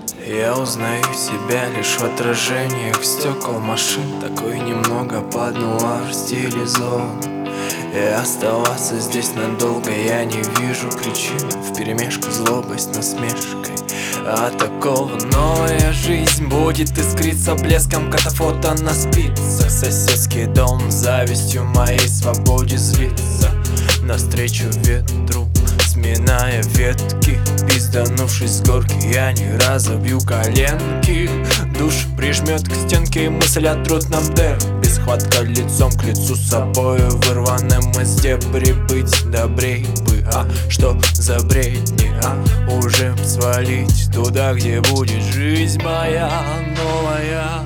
Я узнаю себя лишь в отражениях стекол машин. Такой немного под нуар стилизован. И оставаться здесь надолго я не вижу причин. Вперемешку злобость насмешкой. А такого новая жизнь будет искриться блеском катафота на спицах. Соседский дом завистью моей свободе злится. Навстречу ветру, сминая ветки, пизданувшись с горки, я не разобью коленки. Душ прижмет к стенке, мысль отрут нам дерби. Схватка лицом к лицу с собою, вырванным из дебри. Быть добрей бы, а что за бредни, уже свалить туда, где будет жизнь моя новая.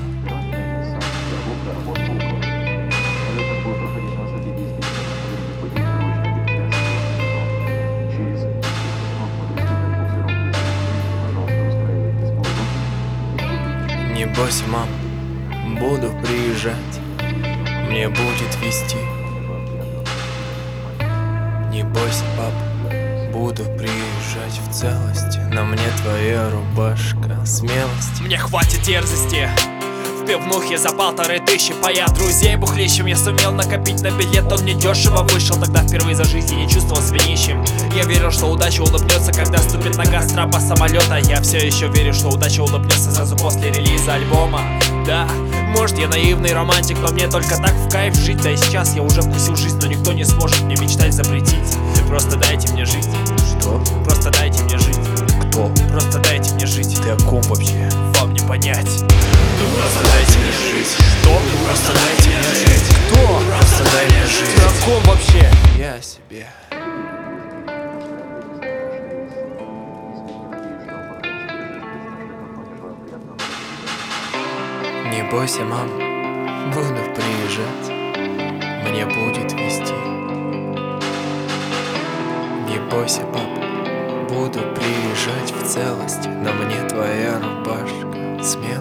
Не бойся, мам, буду приезжать, мне будет вести. Не бойся, пап, буду приезжать в целости. На мне твоя рубашка смелости. Мне хватит дерзости. В пивнухе за 1500 поя друзей бухлищем. Я сумел накопить на билет, он недешево вышел. Тогда впервые за жизнь не чувствовал себя нищим. Я верил, что удача улыбнется, когда ступит нога с трапа самолета. Я все еще верю, что удача улыбнется сразу после релиза альбома. Да, может я наивный романтик, но мне только так в кайф жить. Да и сейчас я уже вкусил жизнь, но никто не сможет мне мечтать запретить. Просто дайте мне жить. Что? Просто дайте мне жить. Кто? Просто дайте мне жить. Ты о ком вообще? Вам не понять. Просто дайте мне жить. Что? Просто дайте мне жить. Кто? Просто дай мне жить. Ты о ком вообще? Я о себе. Не бойся, мам, буду приезжать, мне будет вести. Не бойся, пап, буду приезжать в целости. На мне твоя рубашка смелости.